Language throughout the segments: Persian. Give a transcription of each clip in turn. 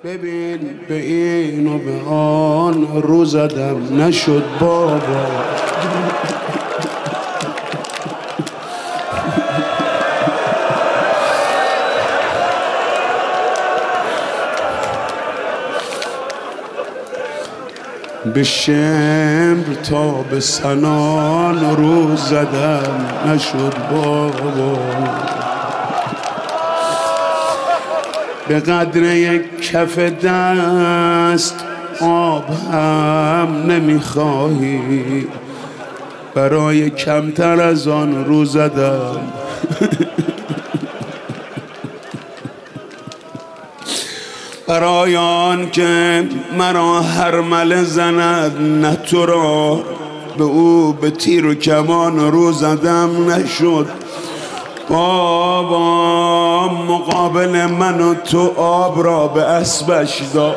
ببین به این و به آن رو زدم نشد بابا. به شمر تا به سنان رو زدم نشد بابا. به قدر یک کف دست آب هم نمیخواهی، برای کمتر از آن رو زدم. برای آن که مرا هرمله زند نه تو را، به او به تیر و کمان رو زدم نشد بابا. مقابل من و تو آب را به اسبش داد.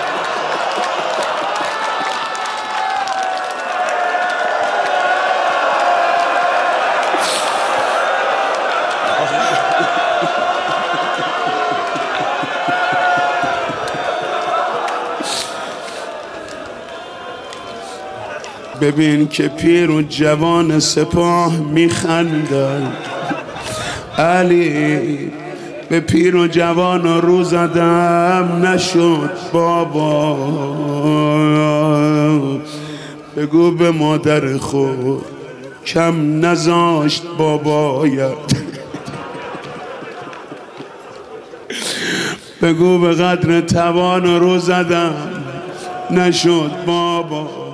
ببین که پیر و جوان سپاه میخندن. علی به پیر و جوان رو زدم نشد بابا. بگو به مادر خود کم نذاشت بابایت. بگو به قدر توان رو زدم نشد بابا.